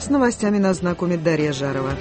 С новостями нас знакомит Дарья Жарова.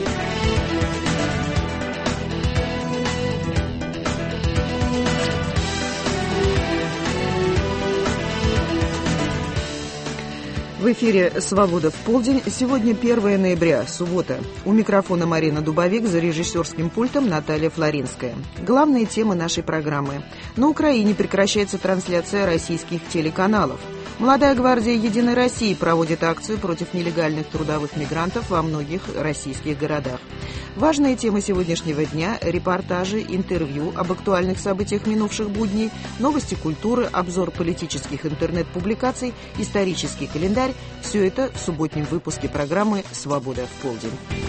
В эфире «Свобода в полдень». Сегодня 1 ноября, суббота. У микрофона Марина Дубовик, за режиссерским пультом Наталья Флоринская. Главные темы нашей программы. На Украине прекращается трансляция российских телеканалов. Молодая гвардия «Единой России» проводит акцию против нелегальных трудовых мигрантов во многих российских городах. Важные темы сегодняшнего дня – репортажи, интервью об актуальных событиях минувших будней, новости культуры, обзор политических интернет-публикаций, исторический календарь – все это в субботнем выпуске программы «Свобода в полдень».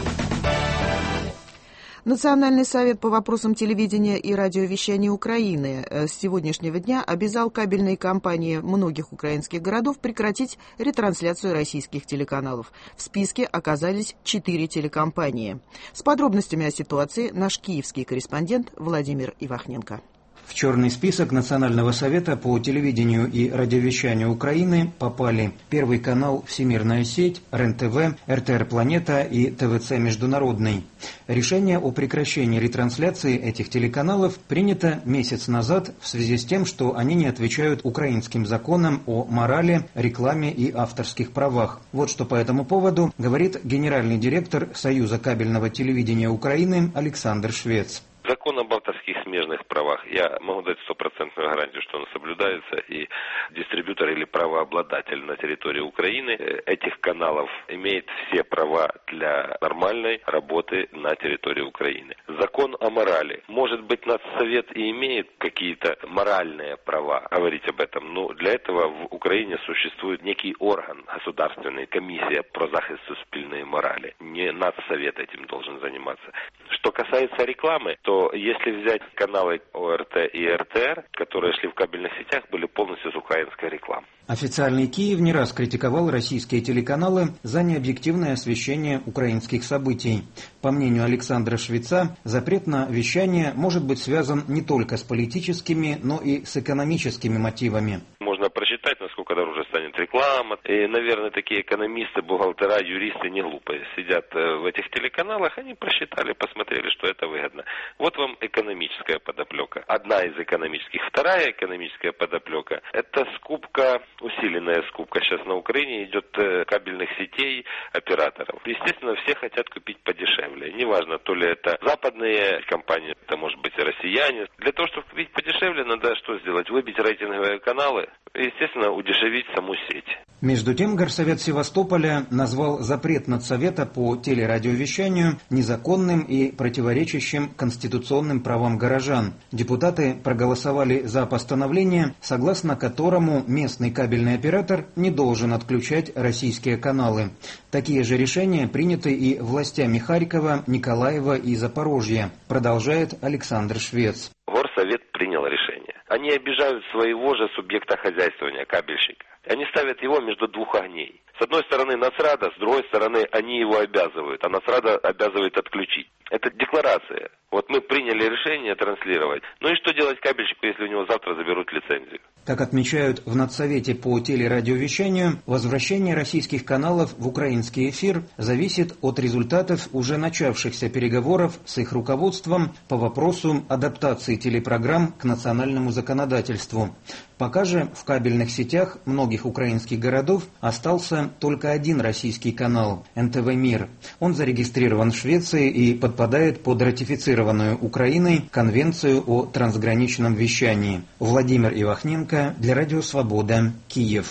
Национальный совет по вопросам телевидения и радиовещания Украины с сегодняшнего дня обязал кабельные компании многих украинских городов прекратить ретрансляцию российских телеканалов. В списке оказались 4 телекомпании. С подробностями о ситуации наш киевский корреспондент Владимир Ивахненко. В черный список Национального совета по телевидению и радиовещанию Украины попали Первый канал «Всемирная сеть», РЕН-ТВ, РТР «Планета» и ТВЦ «Международный». Решение о прекращении ретрансляции этих телеканалов принято месяц назад в связи с тем, что они не отвечают украинским законам о морали, рекламе и авторских правах. Вот что по этому поводу говорит генеральный директор Союза кабельного телевидения Украины Александр Швец. Закон об авторских смежных правах, я могу дать стопроцентную гарантию, что он соблюдается, и дистрибьютор или правообладатель на территории Украины этих каналов имеет все права для нормальной работы на территории Украины. Закон о морали. Может быть, Нацсовет и имеет какие-то моральные права говорить об этом, но для этого в Украине существует некий орган государственный, комиссия про захист суспільної морали. Не Нацсовет этим должен заниматься. Что касается рекламы, то если взять каналы ОРТ и РТР, которые шли в кабельных сетях, были полностью с украинской рекламы. Официальный Киев не раз критиковал российские телеканалы за необъективное освещение украинских событий. По мнению Александра Швеца, запрет на вещание может быть связан не только с политическими, но и с экономическими мотивами. Можно просчитать, насколько дороже станет реклама. И, наверное, такие экономисты, бухгалтера, юристы не глупые. Сидят в этих телеканалах, они просчитали, посмотрели, что это выгодно. Вот вам экономическая подоплека. Одна из экономических. Вторая экономическая подоплека – это скупка, усиленная скупка. Сейчас на Украине идет кабельных сетей, операторов. Естественно, все хотят купить подешевле. Неважно, то ли это западные компании, это может быть и россияне. Для того, чтобы купить подешевле, надо что сделать? Выбить рейтинговые каналы и, естественно, удешевить саму сеть. Между тем, Горсовет Севастополя назвал запрет Надсовета по телерадиовещанию незаконным и противоречащим конституционным правам горожан. Депутаты проголосовали за постановление, согласно которому местный кабельный оператор не должен отключать российские каналы. Такие же решения приняты и властями Харькова, Николаева и Запорожья, продолжает Александр Швец. Горсовет принял решение. Они обижают своего же субъекта хозяйствования, кабельщика. Они ставят его между двух огней. С одной стороны Нацрада, с другой стороны они его обязывают, а Нацрада обязывает отключить. Это декларация. Вот мы приняли решение транслировать. Ну и что делать кабельщику, если у него завтра заберут лицензию? Как отмечают в Надсовете по телерадиовещанию, возвращение российских каналов в украинский эфир зависит от результатов уже начавшихся переговоров с их руководством по вопросу адаптации телепрограмм к национальному законодательству. Пока же в кабельных сетях многих украинских городов остался только один российский канал – НТВ «Мир». Он зарегистрирован в Швеции и подпадает под ратифицированную Украиной Конвенцию о трансграничном вещании. Владимир Ивахненко для Радио Свобода, Киев.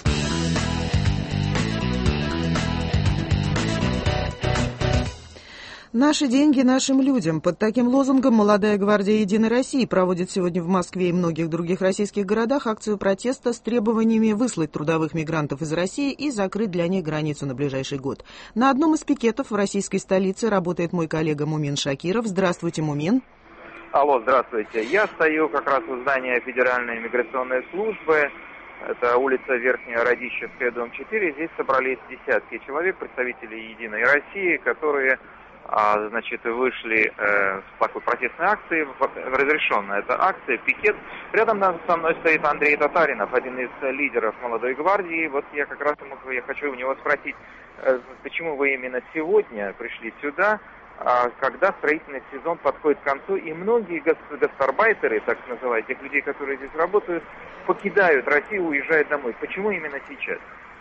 Наши деньги нашим людям. Под таким лозунгом «Молодая гвардия Единой России» проводит сегодня в Москве и многих других российских городах акцию протеста с требованиями выслать трудовых мигрантов из России и закрыть для них границу на ближайший год. На одном из пикетов в российской столице работает мой коллега Мумин Шакиров. Здравствуйте, Мумин. Алло, здравствуйте. Я стою как раз у здания Федеральной миграционной службы. Это улица Верхняя Радищевская, дом 4. Здесь собрались десятки человек, представителей Единой России, которые значит, вышли с такой протестной акцией, разрешенная эта акция, пикет. Рядом со мной стоит Андрей Татаринов, один из лидеров «Молодой гвардии». Вот я как раз я хочу у него спросить, почему вы именно сегодня пришли сюда, когда строительный сезон подходит к концу, и многие гастарбайтеры, так называют, тех людей, которые здесь работают, покидают Россию, уезжают домой. Почему именно сейчас?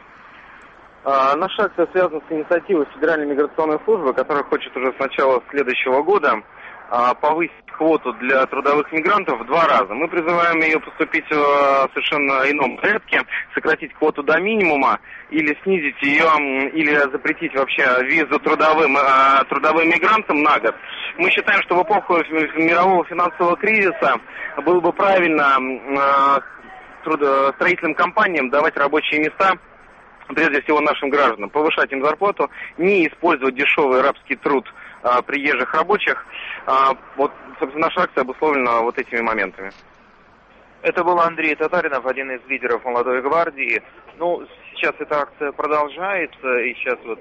Наша акция связана с инициативой Федеральной миграционной службы, которая хочет уже с начала следующего года повысить квоту для трудовых мигрантов в 2 раза. Мы призываем ее поступить в совершенно ином порядке, сократить квоту до минимума или снизить ее, или запретить вообще визу трудовым мигрантам на год. Мы считаем, что в эпоху мирового финансового кризиса было бы правильно строительным компаниям давать рабочие места, прежде всего нашим гражданам, повышать им зарплату, не использовать дешевый рабский труд приезжих рабочих. Вот, собственно, наша акция обусловлена вот этими моментами. Это был Андрей Татаринов, один из лидеров «Молодой гвардии». Ну, сейчас эта акция продолжается, и сейчас вот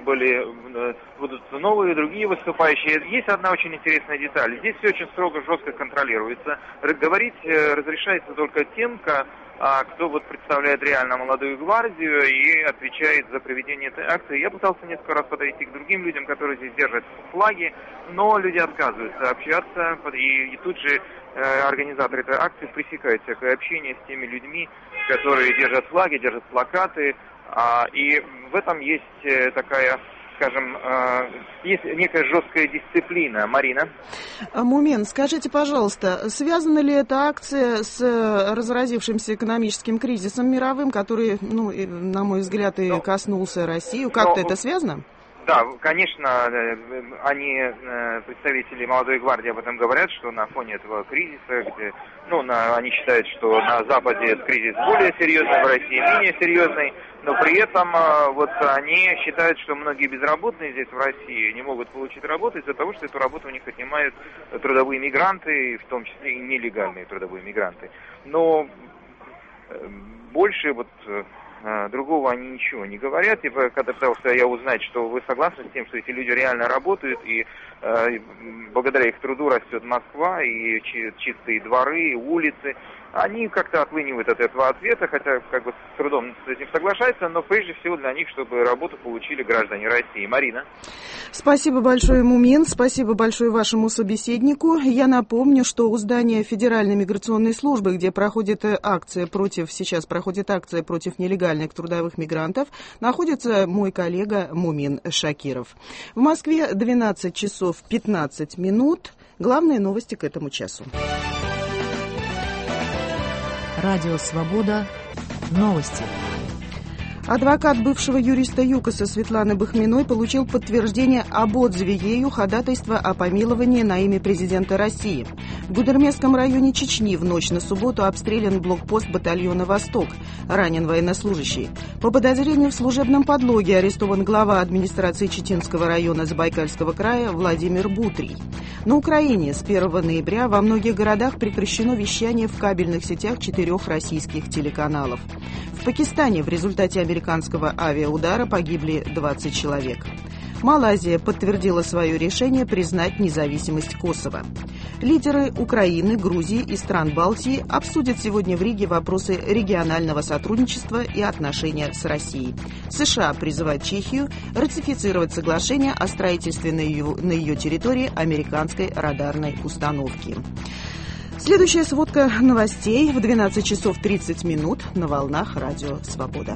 будут новые, другие выступающие. Есть одна очень интересная деталь. Здесь все очень строго, жестко контролируется. Говорить разрешается только тем, кто вот представляет реально «Молодую гвардию» и отвечает за проведение этой акции. Я пытался несколько раз подойти к другим людям, которые здесь держат флаги, но люди отказываются общаться, и тут же организаторы этой акции пресекают всякое общение с теми людьми, которые держат флаги, держат плакаты, и в этом есть такая, скажем, есть некая жесткая дисциплина. Марина? Мумин, скажите, пожалуйста, связана ли эта акция с разразившимся экономическим кризисом мировым, который, на мой взгляд, и коснулся Россию? Как-то это связано? Да, конечно, они, представители «Молодой гвардии», об этом говорят, что на фоне этого кризиса, они считают, что на Западе кризис более серьезный, в России менее серьезный, но при этом вот они считают, что многие безработные здесь в России не могут получить работу из-за того, что эту работу у них отнимают трудовые мигранты, в том числе и нелегальные трудовые мигранты. Но больше другого они ничего не говорят. И когда пытался я узнать, что вы согласны с тем, что эти люди реально работают, и благодаря их труду растет Москва, и чистые дворы, и улицы, они как-то отлынивают от этого ответа, хотя как бы с трудом с этим соглашаются, но прежде всего для них, чтобы работу получили граждане России. Марина? Спасибо большое, Мумин, спасибо большое вашему собеседнику. Я напомню, что у здания Федеральной миграционной службы, где сейчас проходит акция против нелегальных трудовых мигрантов, находится мой коллега Мумин Шакиров. В Москве 12 часов 15 минут. Главные новости к этому часу. Радио «Свобода». Новости. Адвокат бывшего юриста ЮКОСа Светланы Бахминой получил подтверждение об отзыве ею ходатайства о помиловании на имя президента России. В Гудермесском районе Чечни в ночь на субботу обстрелян блокпост батальона «Восток». Ранен военнослужащий. По подозрению в служебном подлоге арестован глава администрации Читинского района Забайкальского края Владимир Бутрий. На Украине с 1 ноября во многих городах прекращено вещание в кабельных сетях 4 российских телеканалов. В Пакистане в результате американского авиаудара погибли 20 человек. Малайзия подтвердила свое решение признать независимость Косово. Лидеры Украины, Грузии и стран Балтии обсудят сегодня в Риге вопросы регионального сотрудничества и отношения с Россией. США призывают Чехию ратифицировать соглашение о строительстве на ее территории американской радарной установки. Следующая сводка новостей в 12 часов 30 минут на волнах Радио «Свобода».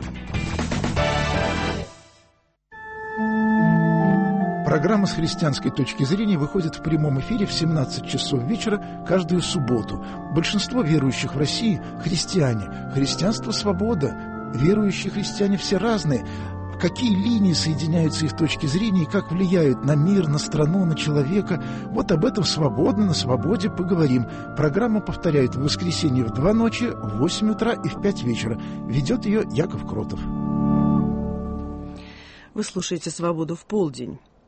Программа с христианской точки зрения выходит в прямом эфире в 17 часов вечера каждую субботу. Большинство верующих в России – христиане. Христианство – свобода. Верующие христиане все разные. Какие линии соединяются их точки зрения и как влияют на мир, на страну, на человека. Вот об этом свободно, на свободе поговорим. Программа повторяет в воскресенье в 2 ночи, в 8 утра и в 5 вечера. Ведет ее Яков Кротов. Вы слушаете «Свободу в полдень».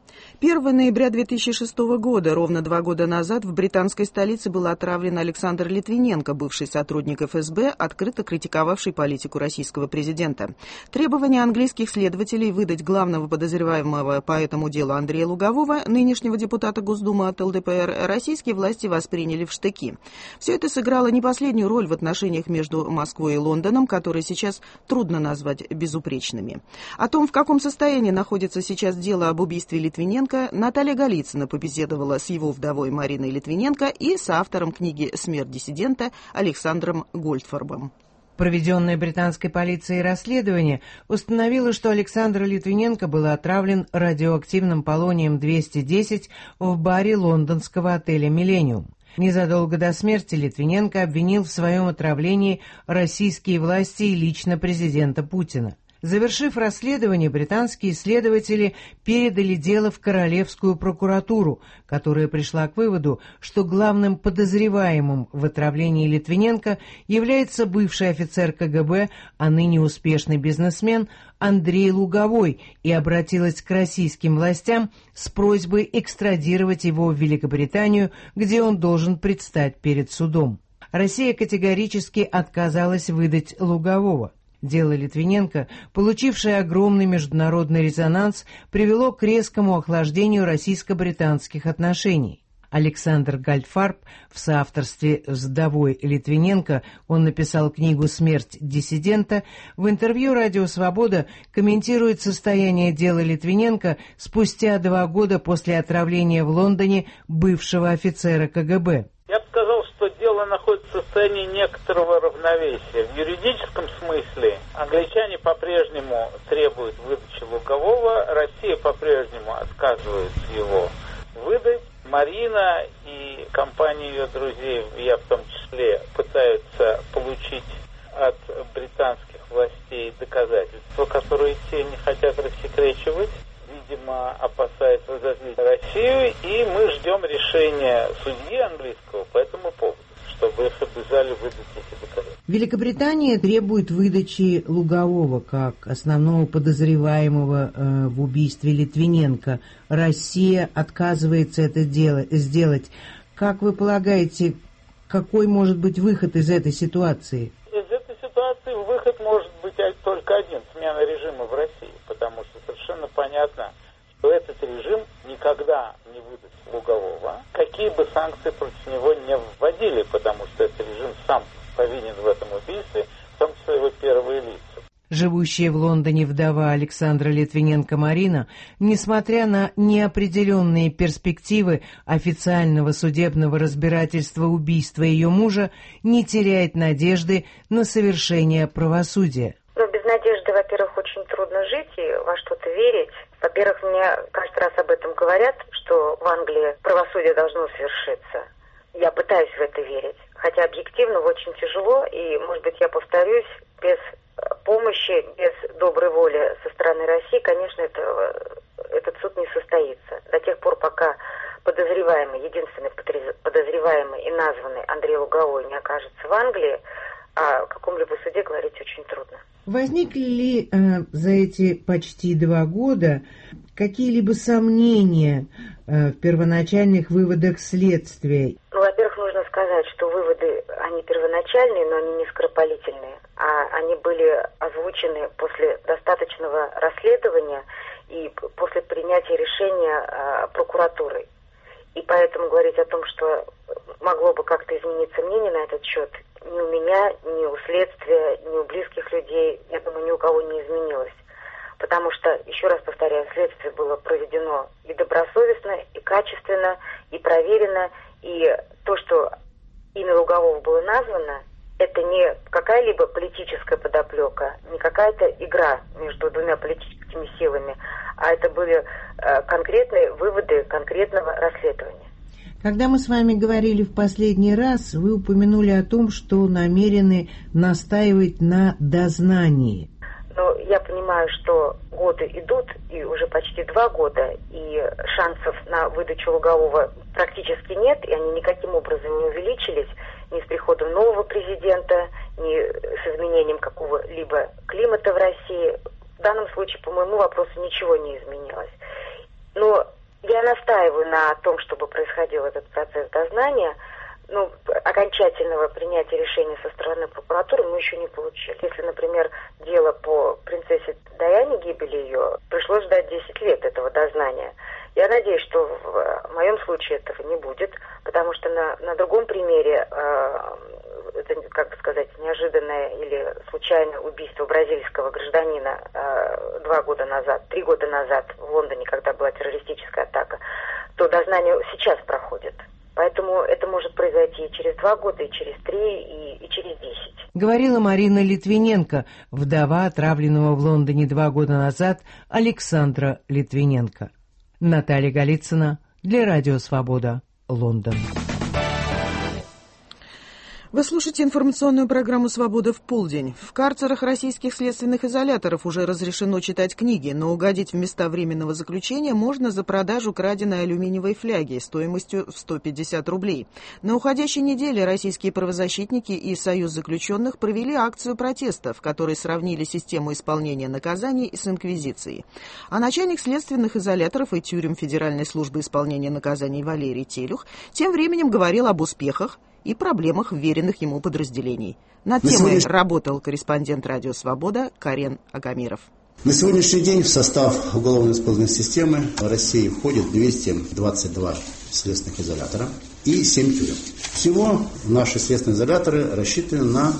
1 ноября 2006 года, ровно 2 года назад, в британской столице был отравлен Александр Литвиненко, бывший сотрудник ФСБ, открыто критиковавший политику российского президента. Требования английских следователей выдать главного подозреваемого по этому делу Андрея Лугового, нынешнего депутата Госдумы от ЛДПР, российские власти восприняли в штыки. Все это сыграло не последнюю роль в отношениях между Москвой и Лондоном, которые сейчас трудно назвать безупречными. О том, в каком состоянии находится сейчас дело об убийстве Литвиненко, Наталья Голицына побеседовала с его вдовой Мариной Литвиненко и с автором книги «Смерть диссидента» Александром Гольдфарбом. Проведенное британской полицией расследование установило, что Александр Литвиненко был отравлен радиоактивным полонием-210 в баре лондонского отеля «Миллениум». Незадолго до смерти Литвиненко обвинил в своем отравлении российские власти и лично президента Путина. Завершив расследование, британские следователи передали дело в Королевскую прокуратуру, которая пришла к выводу, что главным подозреваемым в отравлении Литвиненко является бывший офицер КГБ, а ныне успешный бизнесмен Андрей Луговой, и обратилась к российским властям с просьбой экстрадировать его в Великобританию, где он должен предстать перед судом. Россия категорически отказалась выдать Лугового. Дело Литвиненко, получившее огромный международный резонанс, привело к резкому охлаждению российско-британских отношений. Александр Гольдфарб в соавторстве с вдовой Литвиненко, он написал книгу «Смерть диссидента», в интервью «Радио Свобода» комментирует состояние дела Литвиненко спустя 2 года после отравления в Лондоне бывшего офицера КГБ. Я бы сказал, что дело находится в состоянии некоторого равновесия. В юридическом смысле англичане по-прежнему требуют выдачи Лугового, Россия по-прежнему отказывается его выдать. Марина и компания ее друзей, я в том числе, пытаются получить от британских властей доказательства, которые те не хотят рассекречивать. Видимо, опасается разозлить Россию, и мы ждем решения судьи английского по этому поводу, чтобы их обязали выдать эти доказательства. Великобритания требует выдачи Лугового как основного подозреваемого в убийстве Литвиненко. Россия отказывается это сделать. Как вы полагаете, какой может быть выход из этой ситуации? Из этой ситуации выход может быть только один – смена режима в России, потому что совершенно понятно, что этот режим никогда не выдаст Лугового, какие бы санкции против него не вводили, потому что этот режим сам повинен в этом убийстве, в том числе его первые лица. Живущая в Лондоне вдова Александра Литвиненко Марина, несмотря на неопределенные перспективы официального судебного разбирательства убийства ее мужа, не теряет надежды на совершение правосудия. Без надежды, во-первых, очень трудно жить и во что-то верить. Во-первых, мне каждый раз об этом говорят, что в Англии правосудие должно свершиться. Я пытаюсь в это верить. Хотя объективно очень тяжело, и, может быть, я повторюсь, без помощи, без доброй воли со стороны России, конечно, этот суд не состоится. До тех пор, пока подозреваемый, единственный подозреваемый и названный Андрей Луговой не окажется в Англии, о каком-либо суде говорить очень трудно. Возникли ли за эти почти 2 года какие-либо сомнения в первоначальных выводах следствия? Во-первых, нужно сказать, что выводы, они первоначальные, но они не скоропалительные. А они были озвучены после достаточного расследования и после принятия решения прокуратурой. И поэтому говорить о том, что могло бы как-то измениться мнение на этот счет, ни у меня, ни у следствия, ни у близких людей, я думаю, ни у кого не изменилось. Потому что, еще раз повторяю, следствие было проведено и добросовестно, и качественно, и проверено. И то, что имя Лугового было названо, это не какая-либо политическая подоплека, не какая-то игра между двумя политическими силами, а это были конкретные выводы конкретного расследования. Когда мы с вами говорили в последний раз, вы упомянули о том, что намерены настаивать на дознании. Но я понимаю, что годы идут, и уже почти 2 года, и шансов на выдачу Лугового практически нет, и они никаким образом не увеличились ни с приходом нового президента, ни с изменением какого-либо климата в России. В данном случае, по моему вопросу, ничего не изменилось. Но Я настаиваю на том, чтобы происходил этот процесс дознания. Окончательного принятия решения со стороны прокуратуры мы еще не получили. Если, например, дело по принцессе Даяне, гибели ее, пришлось ждать 10 лет этого дознания. Я надеюсь, что в моем случае этого не будет, потому что на другом примере, это, неожиданное или случайное убийство бразильского гражданина 3 года назад в Лондоне, когда была террористическая атака, то дознание сейчас проходит. Поэтому это может произойти и через 2 года, и через 3, и через 10. Говорила Марина Литвиненко, вдова отравленного в Лондоне 2 года назад Александра Литвиненко. Наталья Голицына для Радио Свобода, Лондон. Вы слушаете информационную программу «Свобода в полдень». В карцерах российских следственных изоляторов уже разрешено читать книги, но угодить в места временного заключения можно за продажу краденой алюминиевой фляги стоимостью в 150 рублей. На уходящей неделе российские правозащитники и Союз заключенных провели акцию протеста, в которой сравнили систему исполнения наказаний с инквизицией. А начальник следственных изоляторов и тюрем Федеральной службы исполнения наказаний Валерий Телюх тем временем говорил об успехах и проблемах вверенных ему подразделений. Над темой работал корреспондент «Радио Свобода» Карен Агамиров. На сегодняшний день в состав уголовно-исполнительной системы России входит 222 следственных изолятора и 7 тюрем. Всего наши следственные изоляторы рассчитаны на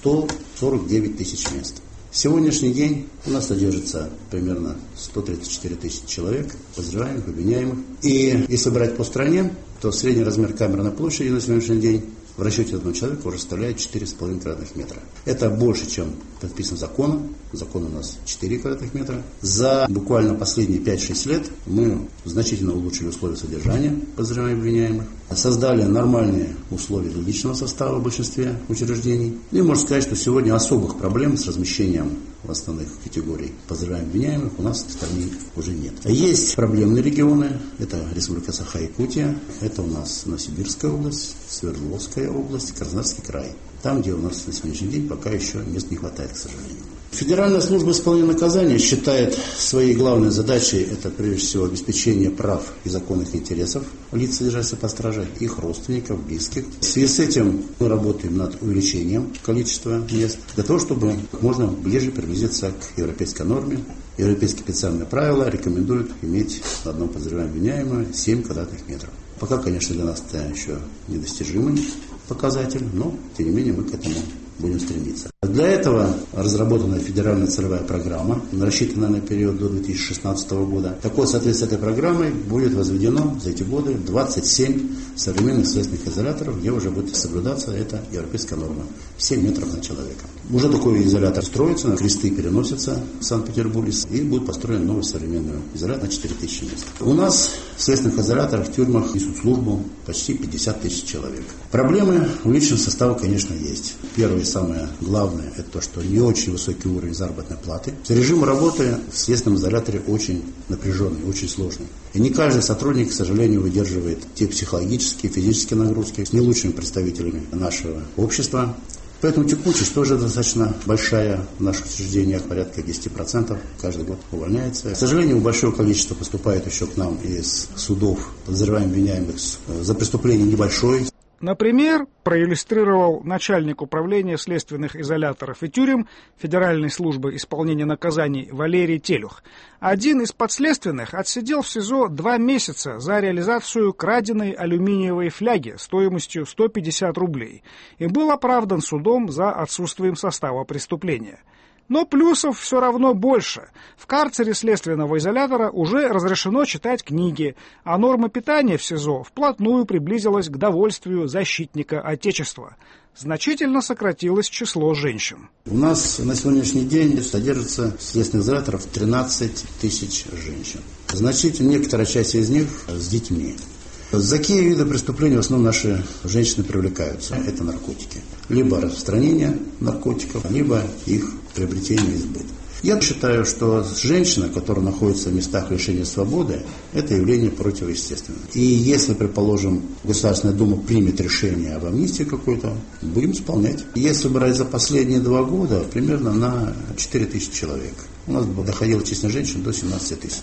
149 тысяч мест. В сегодняшний день у нас содержится примерно 134 тысячи человек, подозреваемых, обвиняемых. И если брать по стране, то средний размер камерной площади на сегодняшний день в расчете одного человека уже составляет 4,5 квадратных метра. Это больше, чем предписано законом. Закон у нас 4 квадратных метра. За буквально последние 5-6 лет мы значительно улучшили условия содержания подозреваемых и обвиняемых, создали нормальные условия для личного состава в большинстве учреждений. И можно сказать, что сегодня особых проблем с размещением основных категорий подозреваемых и обвиняемых у нас в стране уже нет. Есть проблемные регионы. Это Республика Саха-Якутия, это у нас Новосибирская область, Свердловская область, Краснодарский край. Там, где у нас на сегодняшний день пока еще мест не хватает, к сожалению. Федеральная служба исполнения наказания считает своей главной задачей это прежде всего обеспечение прав и законных интересов лиц, содержащихся под стражей, их родственников, близких. В связи с этим мы работаем над увеличением количества мест для того, чтобы как можно ближе приблизиться к европейской норме. Европейские специальные правила рекомендуют иметь на одном подозреваемом обвиняемого 7 квадратных метров. Пока, конечно, для нас это еще недостижимый показатель, но, тем не менее, мы к этому будем стремиться. Для этого разработана федеральная целевая программа, рассчитанная на период до 2016 года. Так вот, в соответствии с этой программой будет возведено за эти годы 27 современных следственных изоляторов, где уже будет соблюдаться эта европейская норма. 7 метров на человека. Уже такой изолятор строится, на кресты переносятся в Санкт-Петербурге, и будет построен новый современный изолятор на 4000 мест. У нас в следственных изоляторах, в тюрьмах несут службу почти 50 тысяч человек. Проблемы у личного состава, конечно, есть. Первое и самое главное, это то, что не очень высокий уровень заработной платы. Режим работы в следственном изоляторе очень напряженный, очень сложный. И не каждый сотрудник, к сожалению, выдерживает те психологические, физические нагрузки с не лучшими представителями нашего общества. Поэтому текучесть тоже достаточно большая в наших учреждениях, порядка 10% каждый год увольняется. К сожалению, большое количество поступает еще к нам из судов подозреваемых обвиняемых за преступление небольшое. Например, проиллюстрировал начальник управления следственных изоляторов и тюрем Федеральной службы исполнения наказаний Валерий Телюх. Один из подследственных отсидел в СИЗО 2 месяца за реализацию краденой алюминиевой фляги стоимостью 150 рублей и был оправдан судом за отсутствием состава преступления. Но плюсов все равно больше. В карцере следственного изолятора уже разрешено читать книги, а норма питания в СИЗО вплотную приблизилась к довольствию защитника Отечества. Значительно сократилось число женщин. У нас на сегодняшний день содержится в следственных изоляторах 13 тысяч женщин. Значительно некоторая часть из них с детьми. За какие виды преступлений в основном наши женщины привлекаются? Это наркотики. Либо распространение наркотиков, либо их приобретение и сбыт. Я считаю, что женщина, которая находится в местах лишения свободы, это явление противоестественное. И если, предположим, Государственная Дума примет решение об амнистии какой-то, будем исполнять. Если брать за последние 2 года, примерно на 4 тысячи человек. У нас доходило численность женщин до 17 тысяч.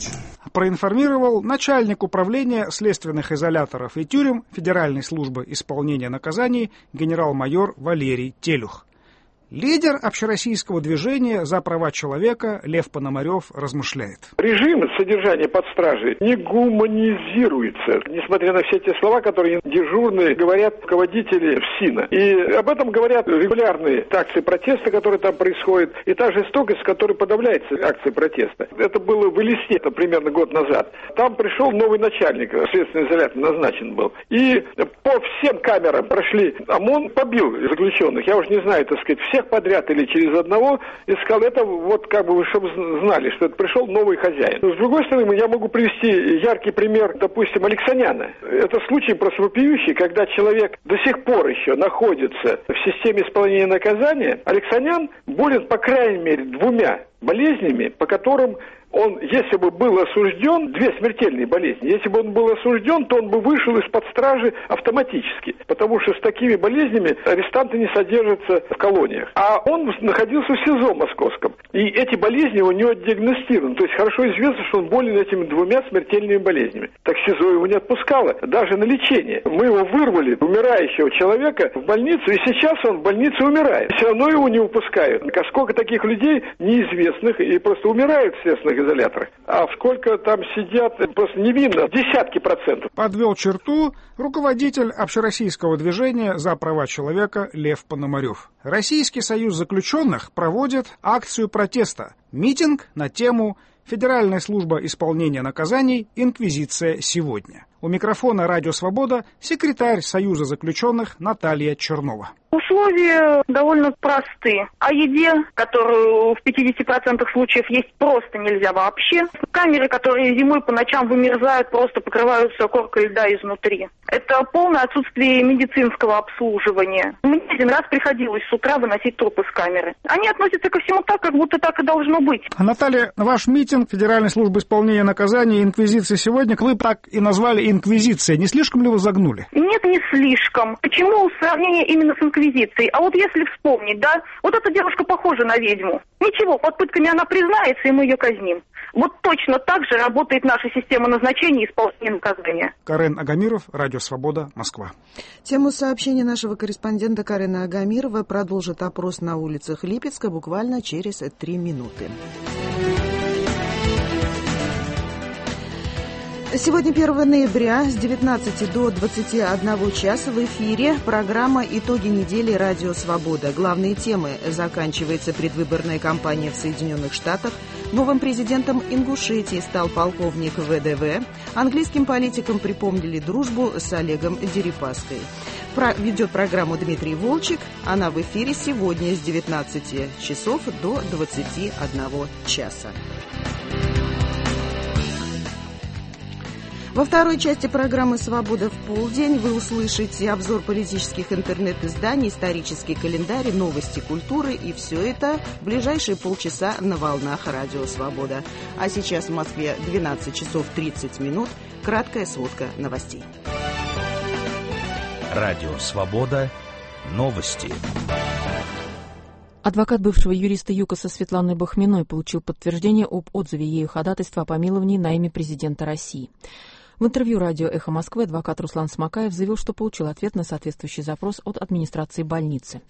проинформировал начальник управления следственных изоляторов и тюрем Федеральной службы исполнения наказаний генерал-майор Валерий Телюх. Лидер общероссийского движения за права человека Лев Пономарев размышляет. Режим содержания под стражей не гуманизируется, несмотря на все те слова, которые дежурные говорят руководители ФСИНа. И об этом говорят регулярные акции протеста, которые там происходят, и та жестокость, с которой подавляется акции протеста. Это было в Элисте, примерно год назад. Там пришел новый начальник, следственный изолятор назначен был. И по всем камерам прошли ОМОН, побил заключенных. Я уж не знаю, так сказать, всех подряд или через одного, и сказал, это вот как бы вы чтобы знали, что это пришел новый хозяин. Но, с другой стороны, я могу привести яркий пример, допустим, Алексаняна. Это случай просто вопиющий, когда человек до сих пор еще находится в системе исполнения наказания. Алексанян болен, по крайней мере, 2 болезнями, по которым он, если бы был осужден, 2 смертельные болезни, если бы он был осужден, то он бы вышел из-под стражи автоматически, потому что с такими болезнями арестанты не содержатся в колониях. А он находился в СИЗО московском, и эти болезни у него диагностированы, то есть хорошо известно, что он болен этими 2 смертельными болезнями. Так СИЗО его не отпускало, даже на лечение. Мы его вырвали, умирающего человека, в больницу, и сейчас он в больнице умирает. Все равно его не выпускают. А сколько таких людей неизвестных и просто умирают в следственных изоляторах. А сколько там сидят, просто невинно, десятки процентов. Подвел черту руководитель общероссийского движения за права человека Лев Пономарев. Российский союз заключенных проводит акцию протеста. Митинг на тему «Федеральная служба исполнения наказаний. Инквизиция сегодня». У микрофона «Радио Свобода» секретарь Союза заключенных Наталья Чернова. Условия довольно просты. О еде, которую в 50% случаев есть просто нельзя вообще. Камеры, которые зимой по ночам вымерзают, просто покрываются коркой льда изнутри. Это полное отсутствие медицинского обслуживания. Мне 1 раз приходилось с утра выносить труп из камеры. Они относятся ко всему так, как будто так и должно быть. Наталья, ваш митинг Федеральной службы исполнения наказаний «Инквизиция сегодня» вы так и назвали «Инквизиция». Не слишком ли вы загнули? Нет, не слишком. Почему сравнение именно с Инквизицией? А вот если вспомнить, да, вот эта девушка похожа на ведьму. Ничего, под пытками она признается, и мы ее казним. Вот точно так же работает наша система назначения и исполнения наказания. Карен Агамиров, Радио Свобода, Москва. Тему сообщения нашего корреспондента Карена Агамирова продолжит опрос на улицах Липецка буквально через 3 минуты. Сегодня 1 ноября с 19 до 21 часа в эфире программа «Итоги недели. Радио Свобода». Главные темы. Заканчивается предвыборная кампания в Соединенных Штатах. Новым президентом Ингушетии стал полковник ВДВ. Английским политикам припомнили дружбу с Олегом Дерипаской. Ведет программу Дмитрий Волчек. Она в эфире сегодня с 19 часов до 21 часа. Во второй части программы «Свобода в полдень» вы услышите обзор политических интернет-изданий, исторический календарь, новости культуры, и все это в ближайшие полчаса на волнах Радио Свобода. А сейчас в Москве 12 часов 30 минут. Краткая сводка новостей. Радио Свобода. Новости. Адвокат бывшего юриста ЮКОСа Светланы Бахминой получил подтверждение об отзыве ею ходатайства о помиловании на имя президента России. В интервью радио «Эхо Москвы» адвокат Руслан Смакаев заявил, что получил ответ на соответствующий запрос от администрации больницы.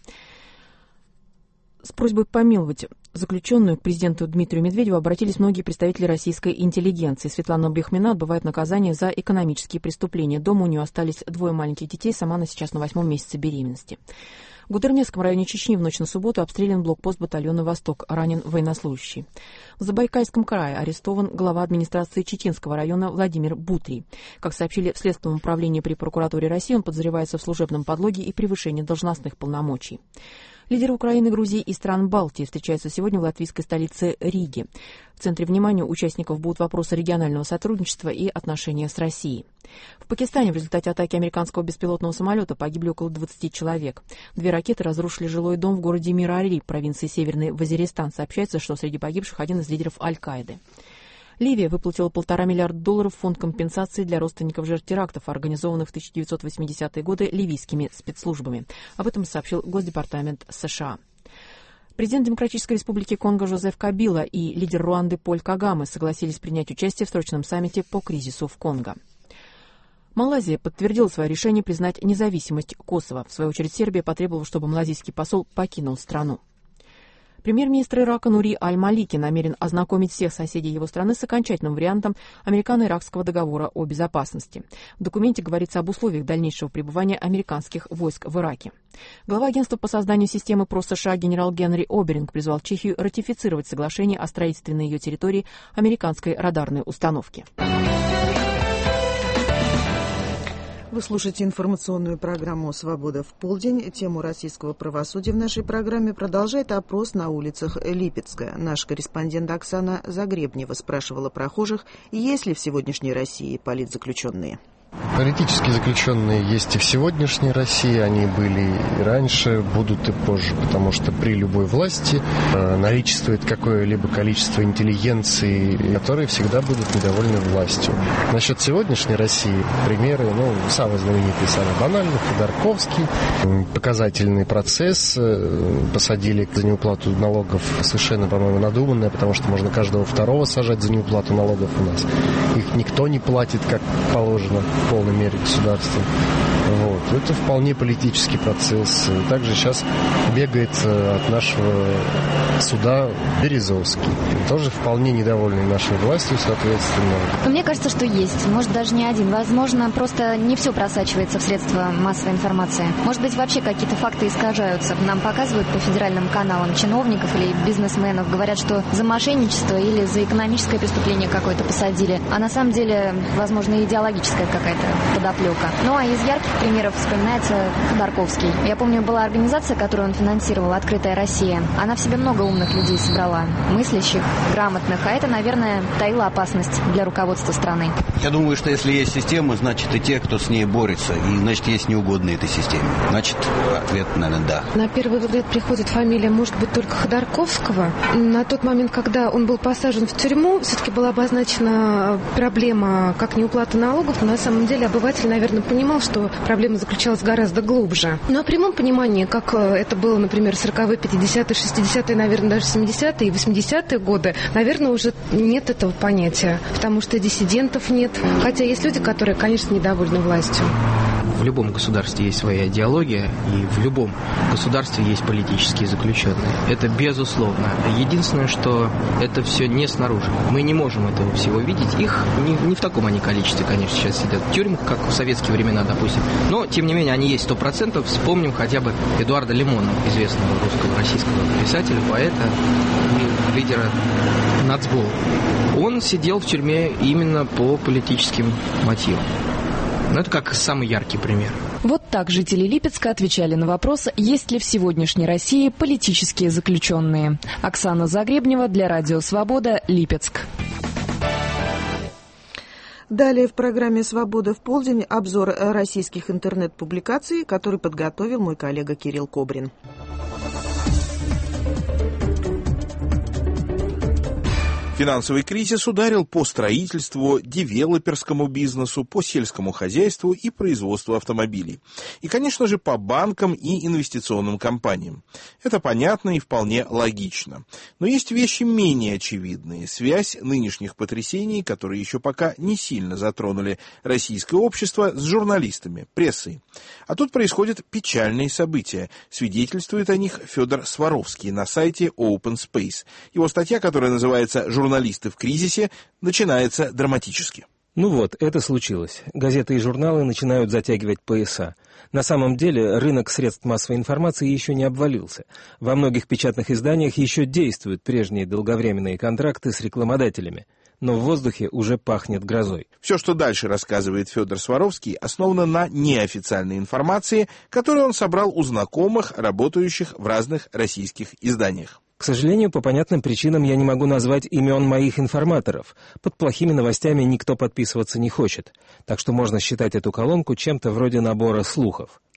С просьбой помиловать заключенную к президенту Дмитрию Медведеву обратились многие представители российской интеллигенции. Светлана Бахмина отбывает наказание за экономические преступления. Дома у нее остались 2 маленьких детей, сама она сейчас на 8-м месяце беременности. В Гудермесском районе Чечни в ночь на субботу обстрелян блокпост батальона «Восток», ранен военнослужащий. В Забайкальском крае арестован глава администрации Читинского района Владимир Бутрий. Как сообщили в Следственном управлении при прокуратуре России, он подозревается в служебном подлоге и превышении должностных полномочий. Лидеры Украины, Грузии и стран Балтии встречаются сегодня в латвийской столице Риге. В центре внимания участников будут вопросы регионального сотрудничества и отношения с Россией. В Пакистане в результате атаки американского беспилотного самолета погибли около 20 человек. 2 ракеты разрушили жилой дом в городе Мир-Али, провинции Северный Вазиристан. Сообщается, что среди погибших один из лидеров Аль-Каиды. Ливия выплатила $1,5 миллиарда в фонд компенсации для родственников жертв терактов, организованных в 1980-е годы ливийскими спецслужбами. Об этом сообщил Госдепартамент США. Президент Демократической Республики Конго Жозеф Кабила и лидер Руанды Поль Кагаме согласились принять участие в срочном саммите по кризису в Конго. Малайзия подтвердила свое решение признать независимость Косово. В свою очередь, Сербия потребовала, чтобы малайзийский посол покинул страну. Премьер-министр Ирака Нури Аль-Малики намерен ознакомить всех соседей его страны с окончательным вариантом американо-иракского договора о безопасности. В документе говорится об условиях дальнейшего пребывания американских войск в Ираке. Глава агентства по созданию системы ПРО США генерал Генри Оберинг призвал Чехию ратифицировать соглашение о строительстве на ее территории американской радарной установки. Вы слушаете информационную программу «Свобода в полдень». Тему российского правосудия в нашей программе продолжает опрос на улицах Липецка. Наш корреспондент Оксана Загребнева спрашивала прохожих, есть ли в сегодняшней России политзаключенные. Политические заключенные есть и в сегодняшней России, они были и раньше, будут и позже, потому что при любой власти наличествует какое-либо количество интеллигенции, которые всегда будут недовольны властью. Насчет сегодняшней России примеры, самый знаменитый, самый банальный, Ходорковский, показательный процесс, посадили за неуплату налогов совершенно, по-моему, надуманное, потому что можно каждого второго сажать за неуплату налогов у нас. Их никто не платит, как положено, в полной мере государства. Это вполне политический процесс. Также сейчас бегает от нашего суда Березовский. Тоже вполне недовольный нашей властью, соответственно. Мне кажется, что есть. Может, даже не один. Возможно, просто не все просачивается в средства массовой информации. Может быть, вообще какие-то факты искажаются. Нам показывают по федеральным каналам чиновников или бизнесменов. Говорят, что за мошенничество или за экономическое преступление какое-то посадили. А на самом деле, возможно, идеологическая какая-то подоплека. А из ярких примеров вспоминается Ходорковский. Я помню, была организация, которую он финансировал, «Открытая Россия». Она в себе много умных людей собрала, мыслящих, грамотных. А это, наверное, таила опасность для руководства страны. Я думаю, что если есть система, значит и те, кто с ней борется. И значит, есть неугодные этой системе. Значит, ответ, наверное, да. На первый взгляд приходит фамилия, может быть, только Ходорковского. На тот момент, когда он был посажен в тюрьму, все-таки была обозначена проблема как неуплата налогов. Но на самом деле обыватель, наверное, понимал, что проблема заключалась гораздо глубже. Но в прямом понимании, как это было, например, 40-е, 50-е, 60-е, наверное, даже 70-е и 80-е годы, наверное, уже нет этого понятия, потому что диссидентов нет. Хотя есть люди, которые, конечно, недовольны властью. В любом государстве есть своя идеология, и в любом государстве есть политические заключенные. Это безусловно. Единственное, что это все не снаружи. Мы не можем этого всего видеть. Их не в таком они количестве, конечно, сейчас сидят в тюрьмах, как в советские времена, допустим. Но, тем не менее, они есть 100%. Вспомним хотя бы Эдуарда Лимонова, известного русского, российского писателя, поэта, лидера нацбола. Он сидел в тюрьме именно по политическим мотивам. Это как самый яркий пример. Вот так жители Липецка отвечали на вопрос, есть ли в сегодняшней России политические заключенные. Оксана Загребнева для Радио Свобода, Липецк. Далее в программе «Свобода в полдень» обзор российских интернет-публикаций, который подготовил мой коллега Кирилл Кобрин. Финансовый кризис ударил по строительству, девелоперскому бизнесу, по сельскому хозяйству и производству автомобилей. И, конечно же, по банкам и инвестиционным компаниям. Это понятно и вполне логично. Но есть вещи менее очевидные. Связь нынешних потрясений, которые еще пока не сильно затронули российское общество, с журналистами, прессой. А тут происходят печальные события. Свидетельствует о них Федор Сваровский на сайте Open Space. Его статья, которая называется «Журналисты в кризисе», начинается драматически. Это случилось. Газеты и журналы начинают затягивать пояса. На самом деле рынок средств массовой информации еще не обвалился. Во многих печатных изданиях еще действуют прежние долговременные контракты с рекламодателями. Но в воздухе уже пахнет грозой. Все, что дальше рассказывает Федор Сваровский, основано на неофициальной информации, которую он собрал у знакомых, работающих в разных российских изданиях. К сожалению, по понятным причинам я не могу назвать имен моих информаторов. Под плохими новостями никто подписываться не хочет. Так что можно считать эту колонку чем-то вроде набора слухов.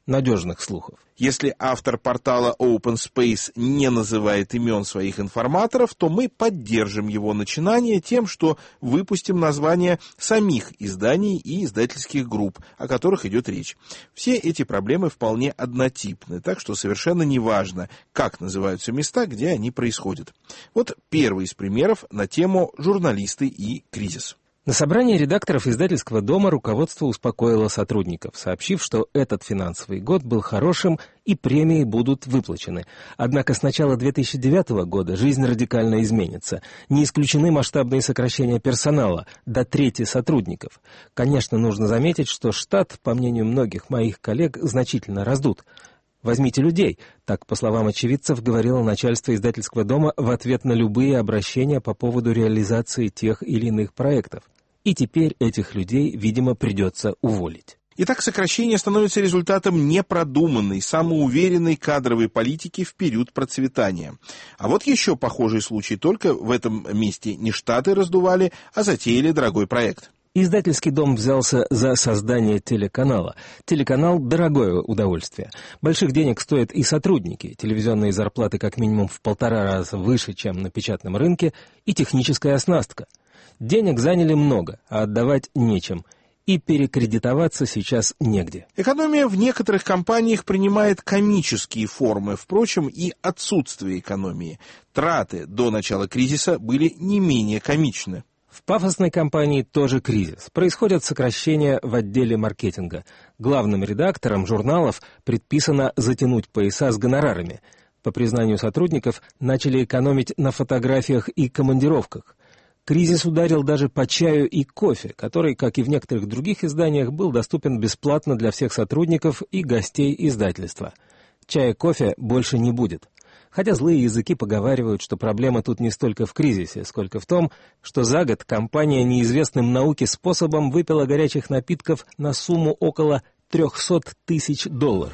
надежных слухов. Если автор портала Open Space не называет имен своих информаторов, то мы поддержим его начинание тем, что выпустим названия самих изданий и издательских групп, о которых идет речь. Все эти проблемы вполне однотипны, так что совершенно не важно, как называются места, где они происходят. Вот первый из примеров на тему «Журналисты и кризис». На собрании редакторов издательского дома руководство успокоило сотрудников, сообщив, что этот финансовый год был хорошим и премии будут выплачены. Однако с начала 2009 года жизнь радикально изменится. Не исключены масштабные сокращения персонала до трети сотрудников. Конечно, нужно заметить, что штат, по мнению многих моих коллег, значительно раздут. «Возьмите людей», так, по словам очевидцев, говорило начальство издательского дома в ответ на любые обращения по поводу реализации тех или иных проектов. И теперь этих людей, видимо, придется уволить. Итак, сокращение становится результатом непродуманной, самоуверенной кадровой политики в период процветания. А вот еще похожий случай, только в этом месте не штаты раздували, а затеяли дорогой проект. Издательский дом взялся за создание телеканала. Телеканал – дорогое удовольствие. Больших денег стоят и сотрудники, телевизионные зарплаты как минимум в 1,5 раза выше, чем на печатном рынке, и техническая оснастка. Денег заняли много, а отдавать нечем. И перекредитоваться сейчас негде. Экономия в некоторых компаниях принимает комические формы. Впрочем, и отсутствие экономии. Траты до начала кризиса были не менее комичны. В пафосной компании тоже кризис. Происходят сокращения в отделе маркетинга. Главным редакторам журналов предписано затянуть пояса с гонорарами. По признанию сотрудников, начали экономить на фотографиях и командировках. Кризис ударил даже по чаю и кофе, который, как и в некоторых других изданиях, был доступен бесплатно для всех сотрудников и гостей издательства. Чая и кофе больше не будет. Хотя злые языки поговаривают, что проблема тут не столько в кризисе, сколько в том, что за год компания неизвестным науке способом выпила горячих напитков на сумму около $300 тысяч.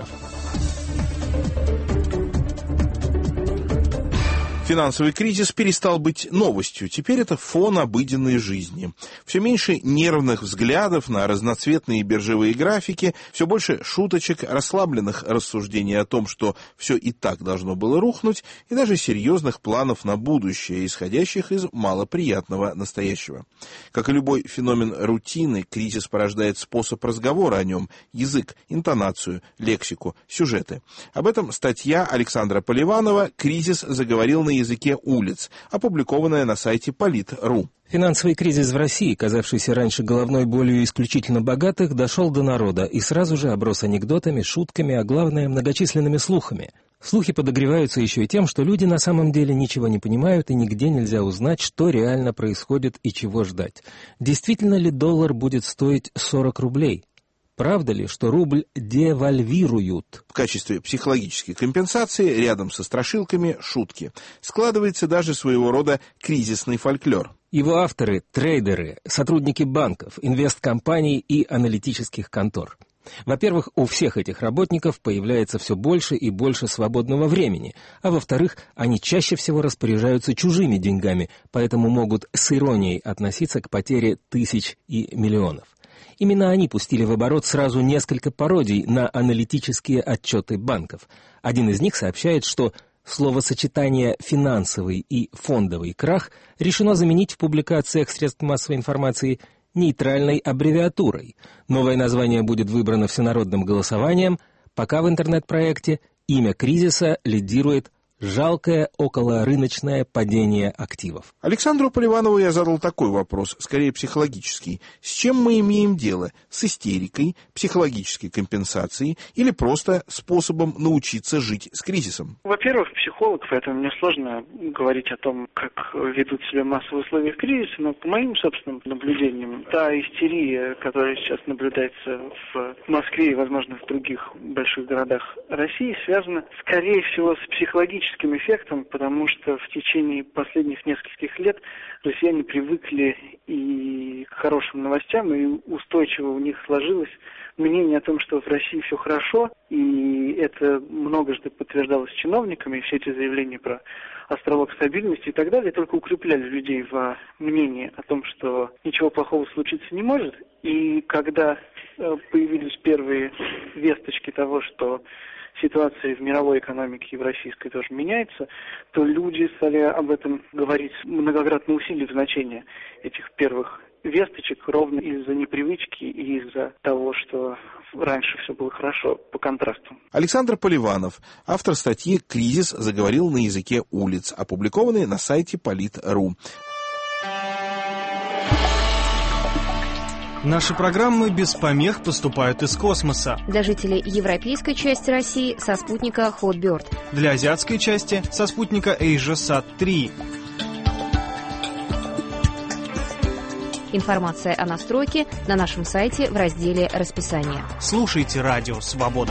Финансовый кризис перестал быть новостью, теперь это фон обыденной жизни. Все меньше нервных взглядов на разноцветные биржевые графики, все больше шуточек, расслабленных рассуждений о том, что все и так должно было рухнуть, и даже серьезных планов на будущее, исходящих из малоприятного настоящего. Как и любой феномен рутины, кризис порождает способ разговора о нем, язык, интонацию, лексику, сюжеты. Об этом статья Александра Поливанова «Кризис заговорил на языке улиц», опубликованная на сайте Polit.ru. Финансовый кризис в России, казавшийся раньше головной болью исключительно богатых, дошел до народа и сразу же оброс анекдотами, шутками, а главное, многочисленными слухами. Слухи подогреваются еще и тем, что люди на самом деле ничего не понимают и нигде нельзя узнать, что реально происходит и чего ждать. Действительно ли доллар будет стоить 40 рублей? Правда ли, что рубль девальвируют? В качестве психологической компенсации рядом со страшилками шутки. Складывается даже своего рода кризисный фольклор. Его авторы – трейдеры, сотрудники банков, инвесткомпаний и аналитических контор. Во-первых, у всех этих работников появляется все больше и больше свободного времени, а во-вторых, они чаще всего распоряжаются чужими деньгами, поэтому могут с иронией относиться к потере тысяч и миллионов. Именно они пустили в оборот сразу несколько пародий на аналитические отчеты банков. Один из них сообщает, что словосочетание «финансовый» и «фондовый крах» решено заменить в публикациях средств массовой информации нейтральной аббревиатурой. Новое название будет выбрано всенародным голосованием, пока в интернет-проекте имя кризиса лидирует жалкое околорыночное падение активов. Александру Поливанову я задал такой вопрос, скорее психологический. С чем мы имеем дело? С истерикой, психологической компенсацией или просто способом научиться жить с кризисом? Во-первых, психолог, поэтому мне сложно говорить о том, как ведут себя массовые условия кризиса, но по моим собственным наблюдениям, та истерия, которая сейчас наблюдается в Москве и, возможно, в других больших городах России, связана, скорее всего, с психологическим эффектом, потому что в течение последних нескольких лет россияне привыкли и к хорошим новостям, и устойчиво у них сложилось мнение о том, что в России все хорошо, и это многожды подтверждалось чиновниками, и все эти заявления про островок стабильности и так далее только укрепляли людей во мнении о том, что ничего плохого случиться не может. И когда появились первые весточки того, что ситуация в мировой экономике и в российской тоже меняется, то люди стали об этом говорить, многократно усилив значение этих первых весточек ровно из-за непривычки и из-за того, что раньше все было хорошо, по контрасту. Александр Поливанов, автор статьи «Кризис заговорил на языке улиц», опубликованной на сайте Polit.ru. Наши программы без помех поступают из космоса. Для жителей европейской части России со спутника Hotbird. Для азиатской части со спутника AsiaSat-3. Информация о настройке на нашем сайте в разделе «Расписание». Слушайте «Радио Свобода».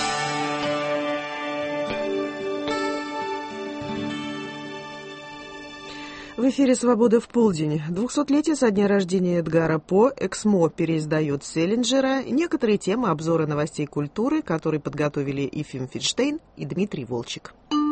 В эфире «Свобода в полдень». 200-летие со дня рождения Эдгара По. Эксмо переиздает Селлинджера. Некоторые темы обзора новостей культуры, которые подготовили Ефим Финштейн и Дмитрий Волчек.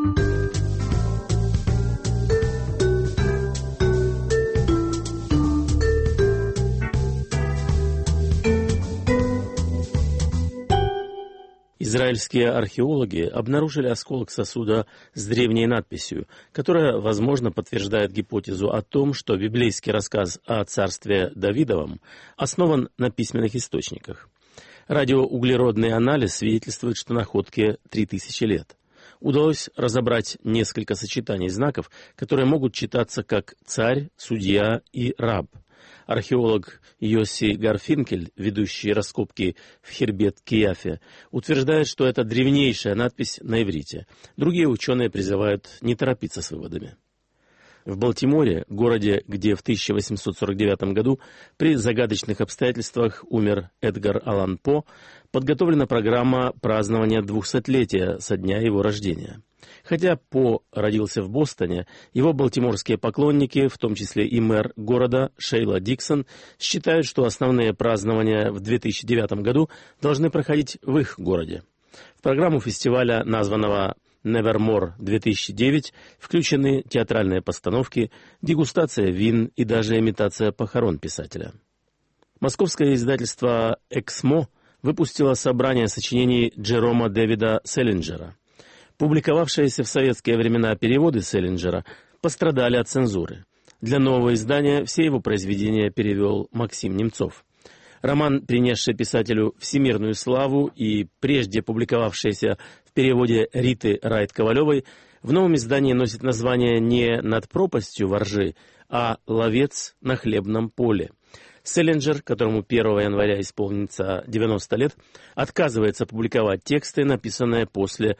Израильские археологи обнаружили осколок сосуда с древней надписью, которая, возможно, подтверждает гипотезу о том, что библейский рассказ о царстве Давидовом основан на письменных источниках. Радиоуглеродный анализ свидетельствует, что находке 3000 лет. Удалось разобрать несколько сочетаний знаков, которые могут читаться как «царь», «судья» и «раб». Археолог Йосси Гарфинкель, ведущий раскопки в Хирбет-Кияфе, утверждает, что это древнейшая надпись на иврите. Другие ученые призывают не торопиться с выводами. В Балтиморе, городе, где в 1849 году при загадочных обстоятельствах умер Эдгар Аллан По, подготовлена программа празднования 200-летия со дня его рождения. Хотя По родился в Бостоне, его балтиморские поклонники, в том числе и мэр города Шейла Диксон, считают, что основные празднования в 2009 году должны проходить в их городе. В программу фестиваля, названного Nevermore 2009, включены театральные постановки, дегустация вин и даже имитация похорон писателя. Московское издательство «Эксмо» выпустило собрание сочинений Джерома Дэвида Селлинджера. Публиковавшиеся в советские времена переводы Селлинджера пострадали от цензуры. Для нового издания все его произведения перевел Максим Немцов. Роман, принесший писателю всемирную славу и прежде публиковавшийся в переводе Риты Райт-Ковалевой, в новом издании носит название не «Над пропастью во ржи», а «Ловец на хлебном поле». Селлинджер, которому 1 января исполнится 90 лет, отказывается публиковать тексты, написанные после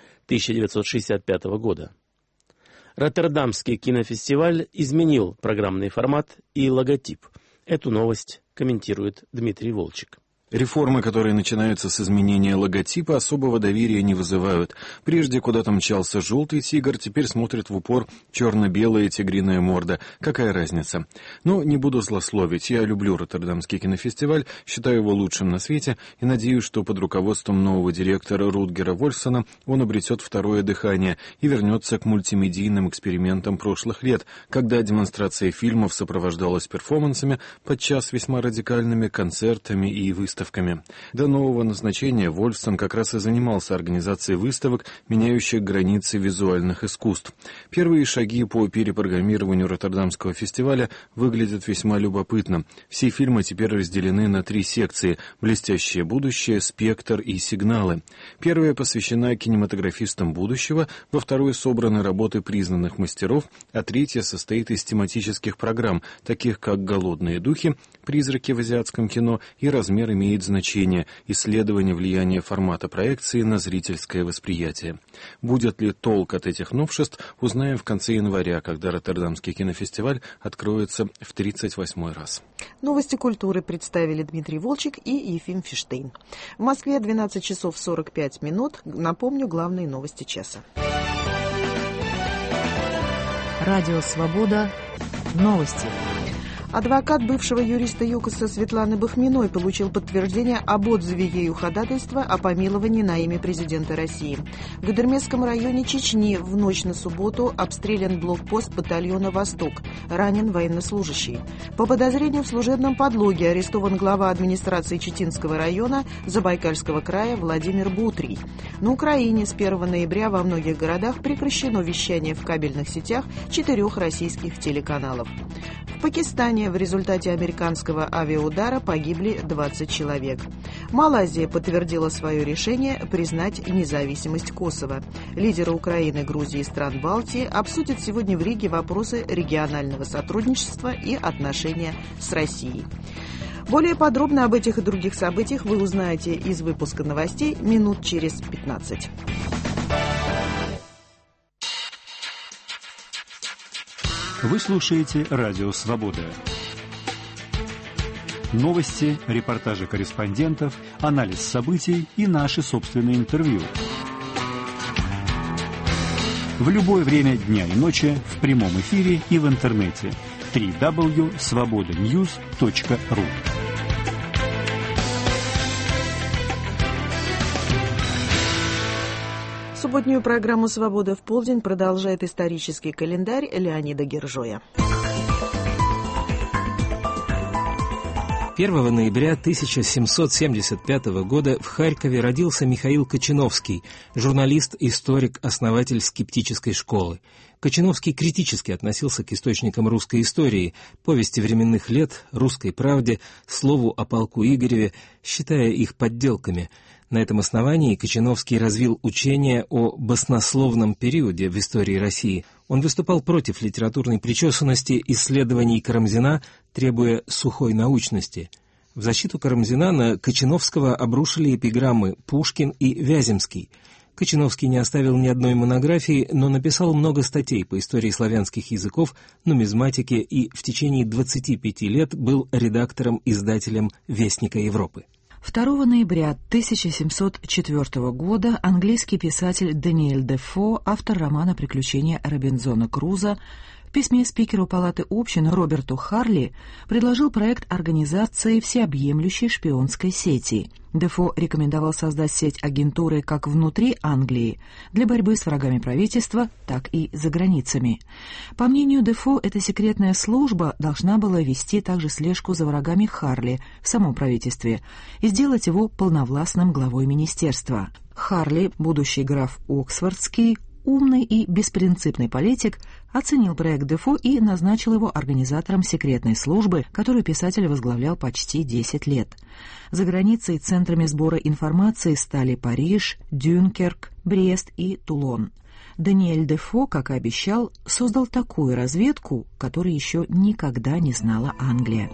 1965 года. Роттердамский кинофестиваль изменил программный формат и логотип. Эту новость комментирует Дмитрий Волчек. Реформы, которые начинаются с изменения логотипа, особого доверия не вызывают. Прежде куда-то мчался желтый тигр, теперь смотрит в упор черно-белая тигриная морда. Какая разница? Но не буду злословить. Я люблю Роттердамский кинофестиваль, считаю его лучшим на свете и надеюсь, что под руководством нового директора Рутгера Вольфсона он обретет второе дыхание и вернется к мультимедийным экспериментам прошлых лет, когда демонстрация фильмов сопровождалась перформансами, подчас весьма радикальными концертами и выставками. До нового назначения Вольфсон как раз и занимался организацией выставок, меняющих границы визуальных искусств. Первые шаги по перепрограммированию Роттердамского фестиваля выглядят весьма любопытно. Все фильмы теперь разделены на 3 секции: «Блестящее будущее», «Спектр» и «Сигналы». Первая посвящена кинематографистам будущего, во второй собраны работы признанных мастеров, а третья состоит из тематических программ, таких как «Голодные духи», «Призраки в азиатском кино» и «Размер имеет значение. Исследование влияния формата проекции на зрительское восприятие». Будет ли толк от этих новшеств, узнаем в конце января, когда Роттердамский кинофестиваль откроется в 38-й раз. Новости культуры представили Дмитрий Волчек и Ефим Финштейн. В Москве 12 часов 45 минут. Напомню, главные новости часа. Радио «Свобода». Новости. Адвокат бывшего юриста ЮКОСа Светланы Бахминой получил подтверждение об отзыве ею ходатайства о помиловании на имя президента России. В Гудермесском районе Чечни в ночь на субботу обстрелян блокпост батальона «Восток». Ранен военнослужащий. По подозрению в служебном подлоге арестован глава администрации Читинского района Забайкальского края Владимир Бутрий. На Украине с 1 ноября во многих городах прекращено вещание в кабельных сетях 4 российских телеканалов. В Пакистане в результате американского авиаудара погибли 20 человек. Малайзия подтвердила свое решение признать независимость Косово. Лидеры Украины, Грузии и стран Балтии обсудят сегодня в Риге вопросы регионального сотрудничества и отношения с Россией. Более подробно об этих и других событиях вы узнаете из выпуска новостей минут через 15. Вы слушаете «Радио Свобода». Новости, репортажи корреспондентов, анализ событий и наши собственные интервью. В любое время дня и ночи в прямом эфире и в интернете. www.svobodanews.ru. Субботнюю программу «Свобода в полдень» продолжает исторический календарь Леонида Гержоя. 1 ноября 1775 года в Харькове родился Михаил Кочиновский, журналист, историк, основатель скептической школы. Кочиновский критически относился к источникам русской истории, повести временных лет, русской правде, слову о полку Игореве, считая их подделками. На этом основании Кочиновский развил учение о баснословном периоде в истории России. Он выступал против литературной причесанности исследований Карамзина, требуя сухой научности. В защиту Карамзина на Кочиновского обрушили эпиграммы Пушкин и Вяземский. Кочиновский не оставил ни одной монографии, но написал много статей по истории славянских языков, нумизматике и в течение 25 лет был редактором-издателем «Вестника Европы». 2 ноября 1704 года английский писатель Даниэль Дефо, автор романа «Приключения Робинзона Круза», в письме спикеру Палаты общин Роберту Харли предложил проект организации всеобъемлющей шпионской сети. Дефо рекомендовал создать сеть агентуры как внутри Англии для борьбы с врагами правительства, так и за границами. По мнению Дефо, эта секретная служба должна была вести также слежку за врагами Харли в самом правительстве и сделать его полновластным главой министерства. Харли, будущий граф Оксфордский, умный и беспринципный политик, оценил проект Дефо и назначил его организатором секретной службы, которую писатель возглавлял почти 10 лет. За границей центрами сбора информации стали Париж, Дюнкерк, Брест и Тулон. Даниэль Дефо, как и обещал, создал такую разведку, которой еще никогда не знала Англия.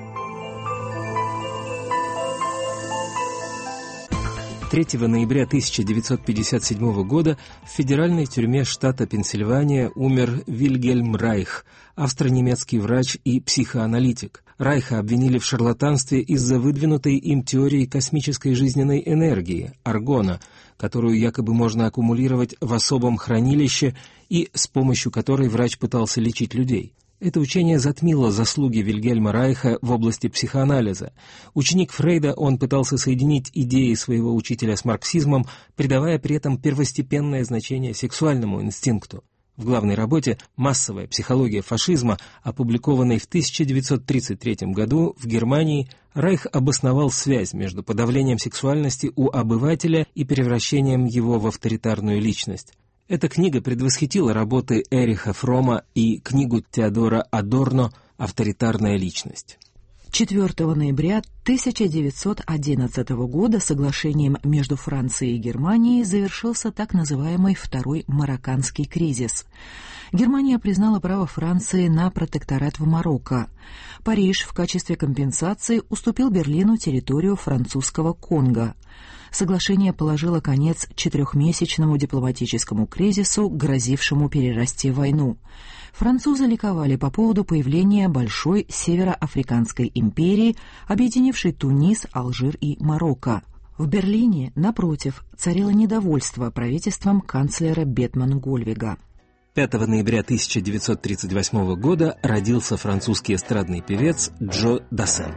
3 ноября 1957 года в федеральной тюрьме штата Пенсильвания умер Вильгельм Райх, австро-немецкий врач и психоаналитик. Райха обвинили в шарлатанстве из-за выдвинутой им теории космической жизненной энергии, аргона, которую якобы можно аккумулировать в особом хранилище и с помощью которой врач пытался лечить людей. Это учение затмило заслуги Вильгельма Райха в области психоанализа. Ученик Фрейда, он пытался соединить идеи своего учителя с марксизмом, придавая при этом первостепенное значение сексуальному инстинкту. В главной работе «Массовая психология фашизма», опубликованной в 1933 году в Германии, Райх обосновал связь между подавлением сексуальности у обывателя и превращением его в авторитарную личность. Эта книга предвосхитила работы Эриха Фрома и книгу Теодора Адорно «Авторитарная личность». 4 ноября 1911 года соглашением между Францией и Германией завершился так называемый Второй Марокканский кризис. Германия признала право Франции на протекторат в Марокко. Париж в качестве компенсации уступил Берлину территорию французского Конго. Соглашение положило конец 4-месячному дипломатическому кризису, грозившему перерасти в войну. Французы ликовали по поводу появления большой североафриканской империи, объединившей Тунис, Алжир и Марокко. В Берлине, напротив, царило недовольство правительством канцлера Бетман-Гольвига. 5 ноября 1938 года родился французский эстрадный певец Джо Дассен.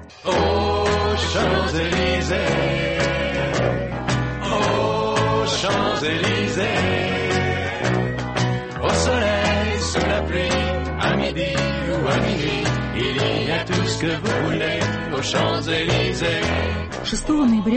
Шестого ноября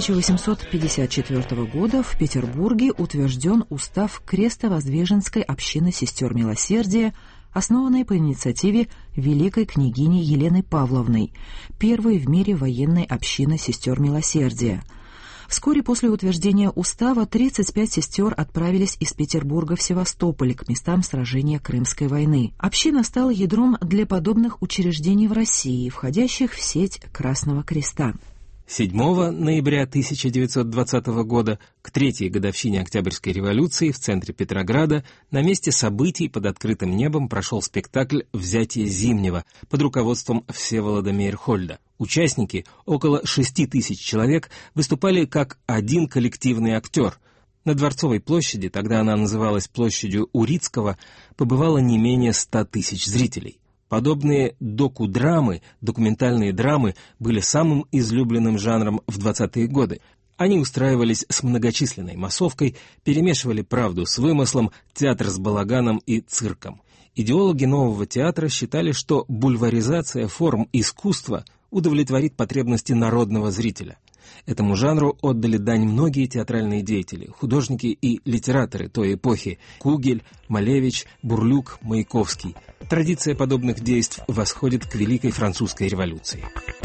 1854 года в Петербурге утвержден устав Крестовоздвиженской общины сестер милосердия, основанной по инициативе великой княгини Елены Павловны, первой в мире военной общины сестер милосердия. Вскоре после утверждения устава 35 сестер отправились из Петербурга в Севастополь к местам сражения Крымской войны. Община стала ядром для подобных учреждений в России, входящих в сеть Красного Креста. 7 ноября 1920 года, к третьей годовщине Октябрьской революции, в центре Петрограда, на месте событий под открытым небом прошел спектакль «Взятие Зимнего» под руководством Всеволода Мейерхольда. Участники, около 6 тысяч человек, выступали как один коллективный актер. На Дворцовой площади, тогда она называлась площадью Урицкого, побывало не менее 100 тысяч зрителей. Подобные доку-драмы, документальные драмы, были самым излюбленным жанром в 20-е годы. Они устраивались с многочисленной массовкой, перемешивали правду с вымыслом, театр с балаганом и цирком. Идеологи нового театра считали, что бульваризация форм искусства удовлетворит потребности народного зрителя. Этому жанру отдали дань многие театральные деятели, художники и литераторы той эпохи – Кугель, Малевич, Бурлюк, Маяковский. Традиция подобных действий восходит к Великой Французской революции.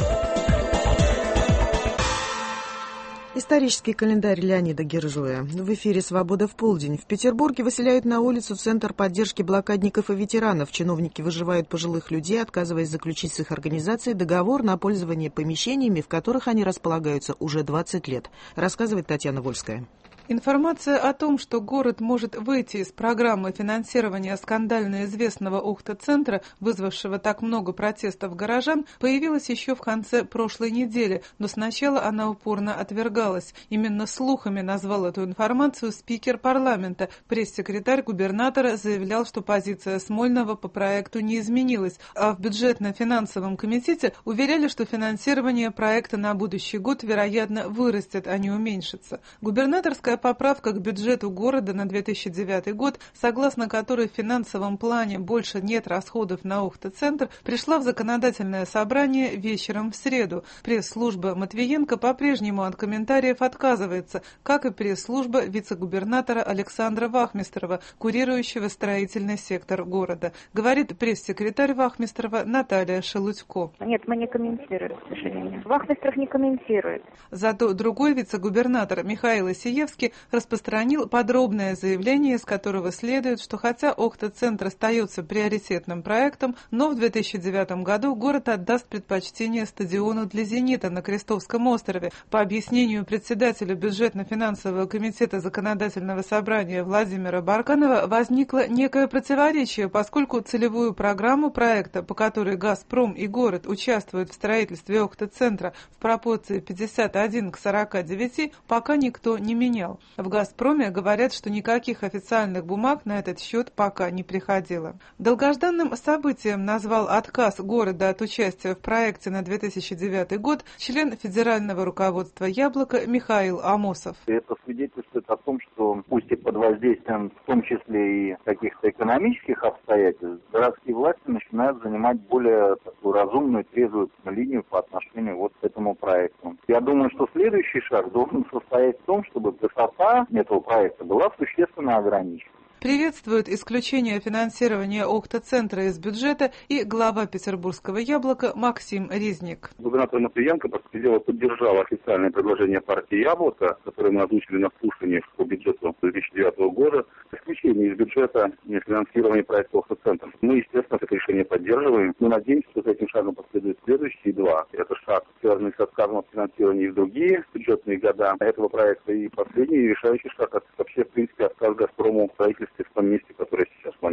Исторический календарь Леонида Гержуя. В эфире «Свобода в полдень». В Петербурге выселяют на улицу Центр поддержки блокадников и ветеранов. Чиновники выживают пожилых людей, отказываясь заключить с их организацией договор на пользование помещениями, в которых они располагаются уже 20 лет, рассказывает Татьяна Вольская. Информация о том, что город может выйти из программы финансирования скандально известного Охта-центра, вызвавшего так много протестов горожан, появилась еще в конце прошлой недели, но сначала она упорно отвергалась. Именно слухами назвал эту информацию спикер парламента. Пресс-секретарь губернатора заявлял, что позиция Смольного по проекту не изменилась, а в бюджетно-финансовом комитете уверяли, что финансирование проекта на будущий год, вероятно, вырастет, а не уменьшится. Губернаторская поправка к бюджету города на 2009 год, согласно которой в финансовом плане больше нет расходов на Охта-центр, пришла в законодательное собрание вечером в среду. Пресс-служба Матвиенко по-прежнему от комментариев отказывается, как и пресс-служба вице-губернатора Александра Вахмистрова, курирующего строительный сектор города. Говорит пресс-секретарь Вахмистрова Наталья Шелудько. Нет, мы не комментируем, к сожалению. Вахмистров не комментирует. Зато другой вице-губернатор Михаил Исиевский распространил подробное заявление, из которого следует, что хотя Охта-центр остается приоритетным проектом, но в 2009 году город отдаст предпочтение стадиону для «Зенита» на Крестовском острове. По объяснению председателя бюджетно-финансового комитета законодательного собрания Владимира Барканова, возникло некое противоречие, поскольку целевую программу проекта, по которой «Газпром» и город участвуют в строительстве Охта-центра в пропорции 51 к 49, пока никто не менял. В «Газпроме» говорят, что никаких официальных бумаг на этот счет пока не приходило. Долгожданным событием назвал отказ города от участия в проекте на 2009 год член федерального руководства «Яблоко» Михаил Амосов. Это свидетельствует о том, что пусть и под воздействием, в том числе и каких-то экономических обстоятельств, городские власти начинают занимать более такую разумную, трезвую линию по отношению вот к этому проекту. Я думаю, что следующий шаг должен состоять в том, чтобы высота этого проекта была существенно ограничена. Приветствует исключение финансирования Охта-центра из бюджета и глава петербургского «Яблока» Максим Резник. Губернатор Матвиенко, по сути дела, поддержал официальное предложение партии «Яблоко», которое мы озвучили на слушаниях по бюджету 2009 года, исключение из бюджета финансирования проекта Охта-центр. Мы, естественно, это решение поддерживаем. Мы надеемся, что за этим шагом последуют следующие два. Это шаг, связанный с отказом от финансирования в другие бюджетные года этого проекта. И последний решающий шаг, вообще, в принципе, отказ «Газпрому» в строительстве в том месте, которое сейчас планируется.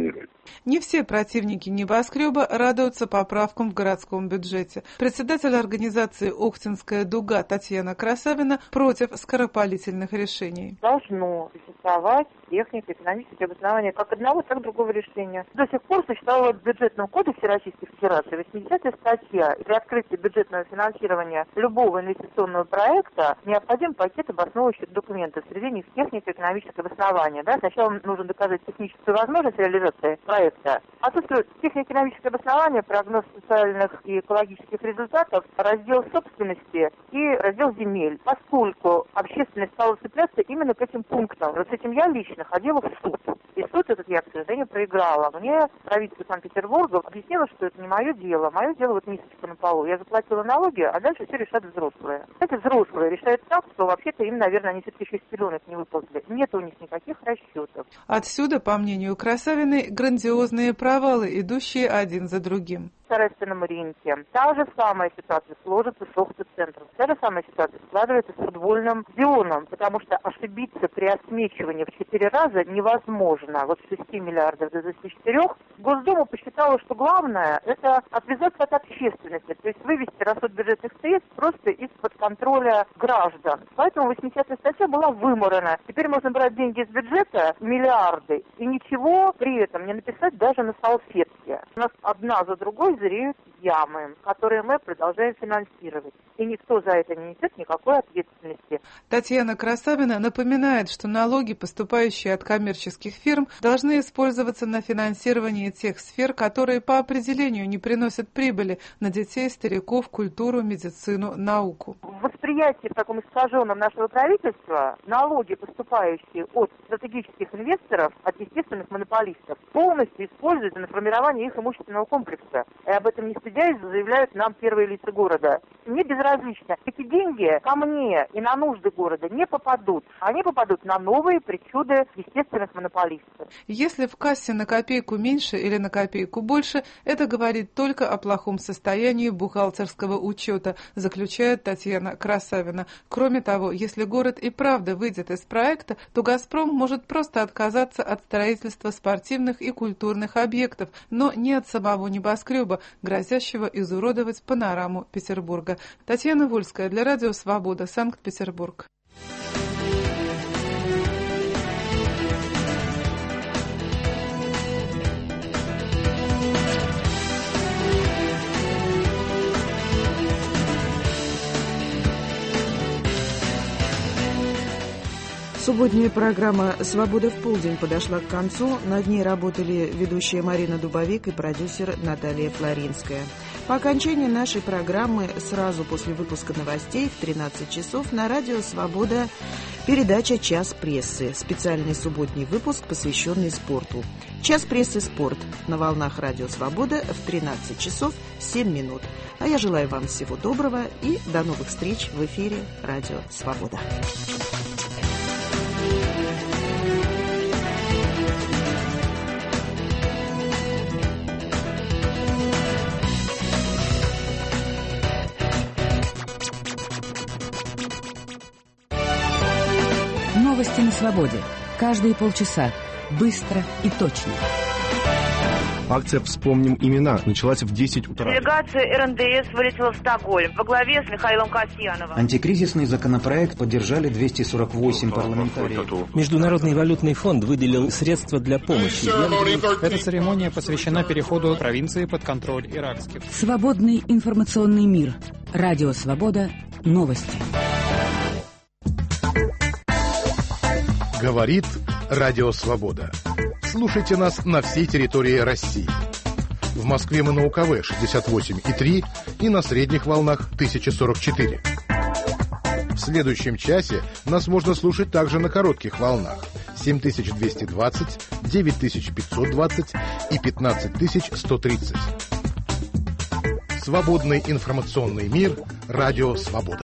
Не все противники небоскреба радуются поправкам в городском бюджете. Председатель организации «Охтинская дуга» Татьяна Красавина против скоропалительных решений. Должно существовать техника, экономическое обоснование как одного, так и другого решения. До сих пор существовала в бюджетном кодексе Российской Федерации 80-я статья. При открытии бюджетного финансирования любого инвестиционного проекта необходим пакет обосновывающих документов. Среди них техника, экономическое обоснование. Сначала нужно доказать техническую возможность реализации проекта. Отсутствует технико-экономическое обоснование, прогноз социальных и экологических результатов, раздел собственности и раздел земель. Поскольку общественность стала цепляться именно к этим пунктам. Вот с этим я лично ходила в суд. И суд этот я, к сожалению, проиграла. Мне правительство Санкт-Петербурга объяснило, что это не мое дело. Мое дело вот мисочка на полу. Я заплатила налоги, а дальше все решают взрослые. Кстати, взрослые решают так, что вообще-то им, наверное, они все-таки еще из пеленок не выползли. Нет у них никаких расчетов. Отсюда, по мнению Красавиной, грандиозные провалы, идущие один за другим. В торресном рынке. Та же самая ситуация сложится с Охта-центром. Та же самая ситуация складывается с футбольным стадионом, потому что ошибиться при осмечивании в 4 раза невозможно. Вот с 6 миллиардов до 24 Госдума посчитала, что главное – это отвязаться от общественности, то есть вывести расход бюджетных средств просто из-под контроля граждан. Поэтому 80-я статья была выморана. Теперь можно брать деньги из бюджета, миллиарды, и ничего при этом не написать даже на салфетке. У нас одна за другой зреют ямы, которые мы продолжаем финансировать. И никто за это не несет никакой ответственности. Татьяна Красавина напоминает, что налоги, поступающие от коммерческих фирм, должны использоваться на финансирование тех сфер, которые по определению не приносят прибыли на детей, стариков, культуру, медицину, науку. В восприятии в таком искаженном нашего правительства налоги, поступающие от стратегических инвесторов, от естественных монополистов, полностью используются на формирование их имущественного комплекса. И об этом не стыдясь заявляют нам первые лица города. Мне безразлично. Эти деньги ко мне и на нужды города не попадут. Они попадут на новые причуды естественных монополистов. Если в кассе на копейку меньше или на копейку больше, это говорит только о плохом состоянии бухгалтерского учета, заключает Татьяна Красавина. Кроме того, если город и правда выйдет из проекта, то «Газпром» может просто отказаться от строительства спортивных и культурных объектов, но не от самого небоскреба, грозящего изуродовать панораму Петербурга. Татьяна Вольская для Радио Свобода, Санкт-Петербург. Субботняя программа «Свобода в полдень» подошла к концу. Над ней работали ведущая Марина Дубовик и продюсер Наталья Флоринская. По окончании нашей программы, сразу после выпуска новостей в 13 часов на Радио «Свобода» передача «Час прессы». Специальный субботний выпуск, посвященный спорту. «Час прессы. Спорт» на волнах Радио «Свобода» в 13 часов 7 минут. А я желаю вам всего доброго и до новых встреч в эфире Радио «Свобода». Новости на свободе. Каждые полчаса. Быстро и точно. Акция «Вспомним имена» началась в 10 утра. Делегация РНДС вылетела в Стокгольм во главе с Михаилом Касьяновым. Антикризисный законопроект поддержали 248 парламентариев. Международный валютный фонд выделил средства для помощи. Эта церемония посвящена переходу провинции под контроль иракских. Свободный информационный мир. Радио «Свобода». Новости. Говорит Радио Свобода. Слушайте нас на всей территории России. В Москве мы на УКВ 68,3 и на средних волнах 1044. В следующем часе нас можно слушать также на коротких волнах 7220, 9520 и 15130. Свободный информационный мир. Радио Свобода.